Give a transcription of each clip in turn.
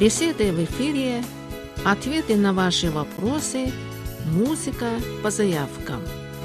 Беседы в эфире, ответы на ваши вопросы, музыка по заявкам.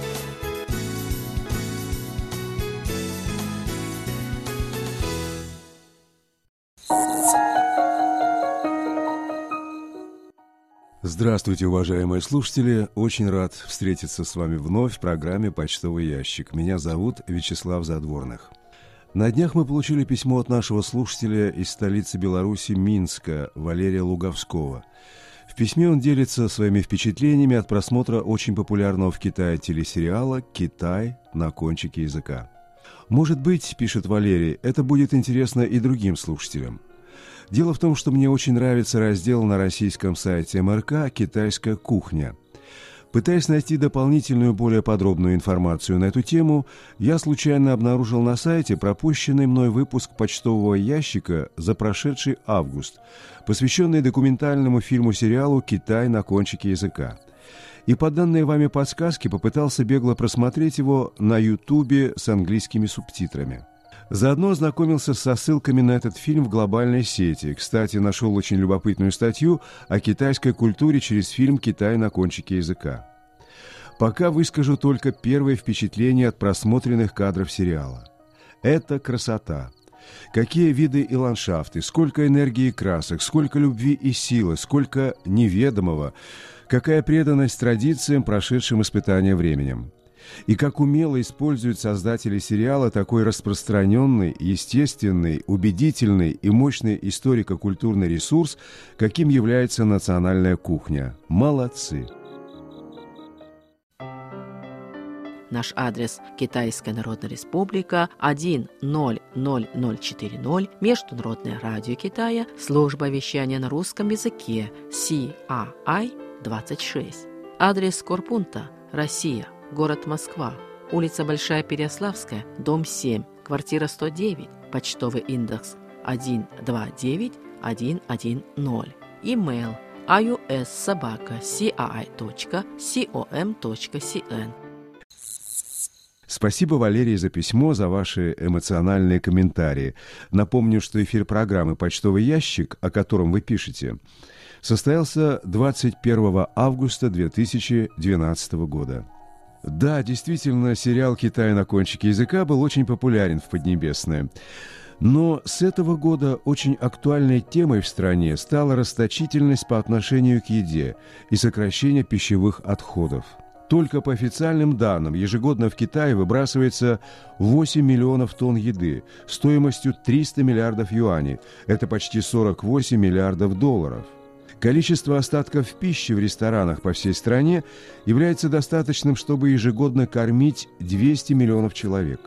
Здравствуйте, уважаемые слушатели! Очень рад встретиться с вами вновь в программе «Почтовый ящик». Меня зовут Вячеслав Задворных. На днях мы получили письмо от нашего слушателя из столицы Беларуси Минска, Валерия Луговского. В письме он делится своими впечатлениями от просмотра очень популярного в Китае телесериала «Китай на кончике языка». «Может быть, — пишет Валерий, — это будет интересно и другим слушателям. Дело в том, что мне очень нравится раздел на российском сайте МРК «Китайская кухня». Пытаясь найти дополнительную, более подробную информацию на эту тему, я случайно обнаружил на сайте пропущенный мной выпуск почтового ящика за прошедший август, посвященный документальному фильму-сериалу «Китай на кончике языка». И по данной вами подсказке попытался бегло просмотреть его на Ютубе с английскими субтитрами. Заодно ознакомился со ссылками на этот фильм в глобальной сети. Кстати, нашел очень любопытную статью о китайской культуре через фильм «Китай на кончике языка». Пока выскажу только первые впечатления от просмотренных кадров сериала. Это красота. Какие виды и ландшафты, сколько энергии и красок, сколько любви и силы, сколько неведомого, какая преданность традициям, прошедшим испытания временем. И как умело используют создатели сериала такой распространенный, естественный, убедительный и мощный историко-культурный ресурс, каким является национальная кухня. Молодцы! Наш адрес: Китайская Народная Республика, 1000040, Международное радио Китая, служба вещания на русском языке, CRI 26. Адрес корпункта: Россия, город Москва, улица Большая Переяславская, дом 7, квартира 109, почтовый индекс 129110. Имейл: ius@cri.com.cn. Спасибо, Валерий, за письмо, за ваши эмоциональные комментарии. Напомню, что эфир программы «Почтовый ящик», о котором вы пишете, состоялся 21 августа 2012 года. Да, действительно, сериал «Китай на кончике языка» был очень популярен в Поднебесной. Но с этого года очень актуальной темой в стране стала расточительность по отношению к еде и сокращение пищевых отходов. Только по официальным данным ежегодно в Китае выбрасывается 8 миллионов тонн еды стоимостью 300 миллиардов юаней. Это почти 48 миллиардов долларов. Количество остатков пищи в ресторанах по всей стране является достаточным, чтобы ежегодно кормить 200 миллионов человек.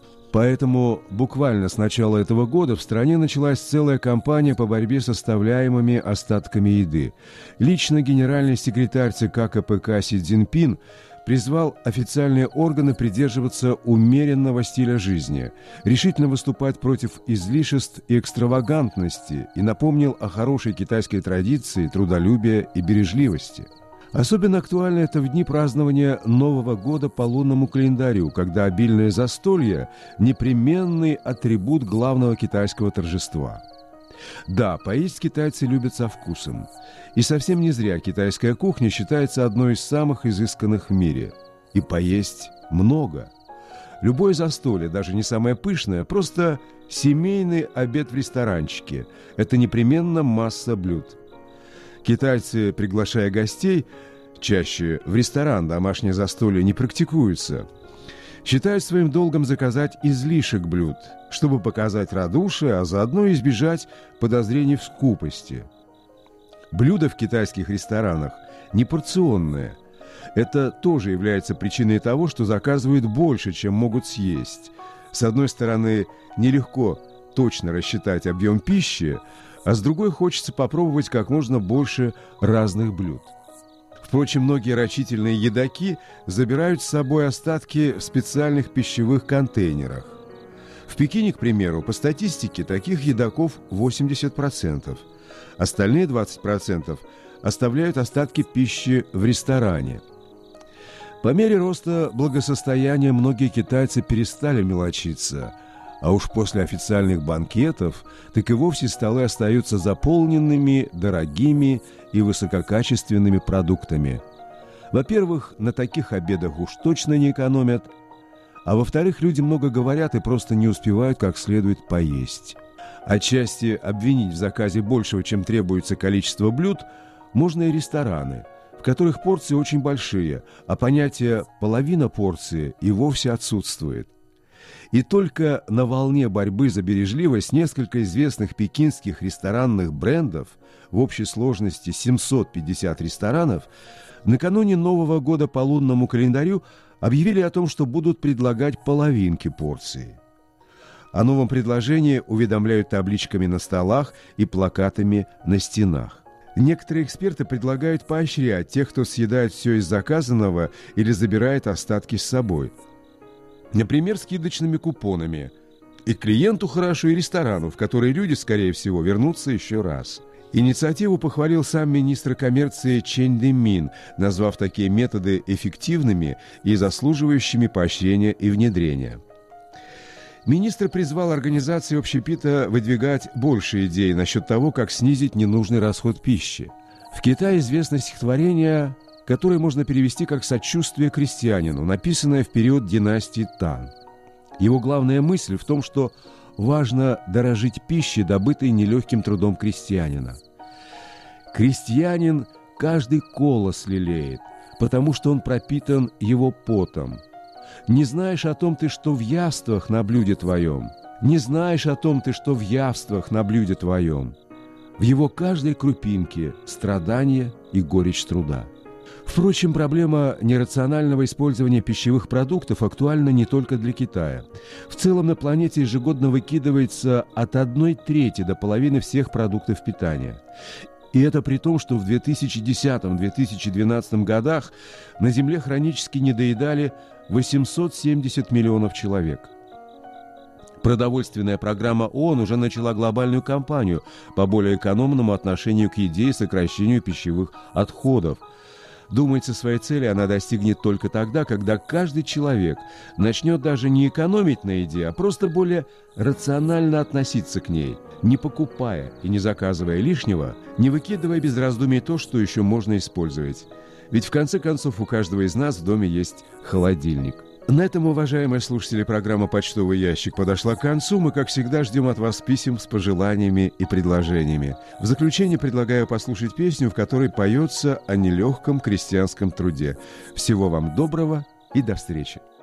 Поэтому буквально с начала этого года в стране началась целая кампания по борьбе с оставляемыми остатками еды. Лично генеральный секретарь ЦК КПК Си Цзиньпин призвал официальные органы придерживаться умеренного стиля жизни, решительно выступать против излишеств и экстравагантности и напомнил о хорошей китайской традиции трудолюбия и бережливости. Особенно актуально это в дни празднования Нового года по лунному календарю, когда обильное застолье – непременный атрибут главного китайского торжества. Да, поесть китайцы любят со вкусом. И совсем не зря китайская кухня считается одной из самых изысканных в мире. И поесть много. Любое застолье, даже не самое пышное, просто семейный обед в ресторанчике – это непременно масса блюд. Китайцы, приглашая гостей, чаще в ресторан домашнее застолье не практикуются, считают своим долгом заказать излишек блюд, чтобы показать радушие, а заодно избежать подозрений в скупости. Блюда в китайских ресторанах непорционные. Это тоже является причиной того, что заказывают больше, чем могут съесть. С одной стороны, нелегко точно рассчитать объем пищи, а с другой хочется попробовать как можно больше разных блюд. Впрочем, многие рачительные едоки забирают с собой остатки в специальных пищевых контейнерах. В Пекине, к примеру, по статистике, таких едоков 80%. Остальные 20% оставляют остатки пищи в ресторане. По мере роста благосостояния многие китайцы перестали мелочиться, А уж после официальных банкетов так и вовсе столы остаются заполненными дорогими и высококачественными продуктами. Во-первых, на таких обедах уж точно не экономят, а во-вторых, люди много говорят и просто не успевают как следует поесть. Отчасти обвинить в заказе большего, чем требуется количество блюд, можно и рестораны, в которых порции очень большие, а понятие «половина порции» и вовсе отсутствует. И только на волне борьбы за бережливость несколько известных пекинских ресторанных брендов, в общей сложности 750 ресторанов, накануне Нового года по лунному календарю объявили о том, что будут предлагать половинки порции. О новом предложении уведомляют табличками на столах и плакатами на стенах. Некоторые эксперты предлагают поощрять тех, кто съедает все из заказанного или забирает остатки с собой. Например, скидочными купонами. И клиенту хорошо, и ресторану, в который люди, скорее всего, вернутся еще раз. Инициативу похвалил сам министр коммерции Чен Дэмин, назвав такие методы эффективными и заслуживающими поощрения и внедрения. Министр призвал организации общепита выдвигать больше идей насчет того, как снизить ненужный расход пищи. В Китае известно стихотворение, которое можно перевести как «Сочувствие крестьянину», написанное в период династии Тан. Его главная мысль в том, что важно дорожить пищей, добытой нелегким трудом крестьянина. Крестьянин каждый колос лелеет, потому что он пропитан его потом. Не знаешь о том ты, что в явствах на блюде твоем. Не знаешь о том ты, что в явствах на блюде твоем. В его каждой крупинке страдания и горечь труда. Впрочем, проблема нерационального использования пищевых продуктов актуальна не только для Китая. В целом на планете ежегодно выкидывается от 1/3 до половины всех продуктов питания. И это при том, что в 2010-2012 годах на Земле хронически недоедали 870 миллионов человек. Продовольственная программа ООН уже начала глобальную кампанию по более экономному отношению к еде и сокращению пищевых отходов. Думается, своей цели она достигнет только тогда, когда каждый человек начнет даже не экономить на еде, а просто более рационально относиться к ней, не покупая и не заказывая лишнего, не выкидывая без раздумий то, что еще можно использовать. Ведь в конце концов у каждого из нас в доме есть холодильник. На этом, уважаемые слушатели, программа «Почтовый ящик» подошла к концу. Мы, как всегда, ждем от вас писем с пожеланиями и предложениями. В заключение предлагаю послушать песню, в которой поется о нелегком крестьянском труде. Всего вам доброго и до встречи!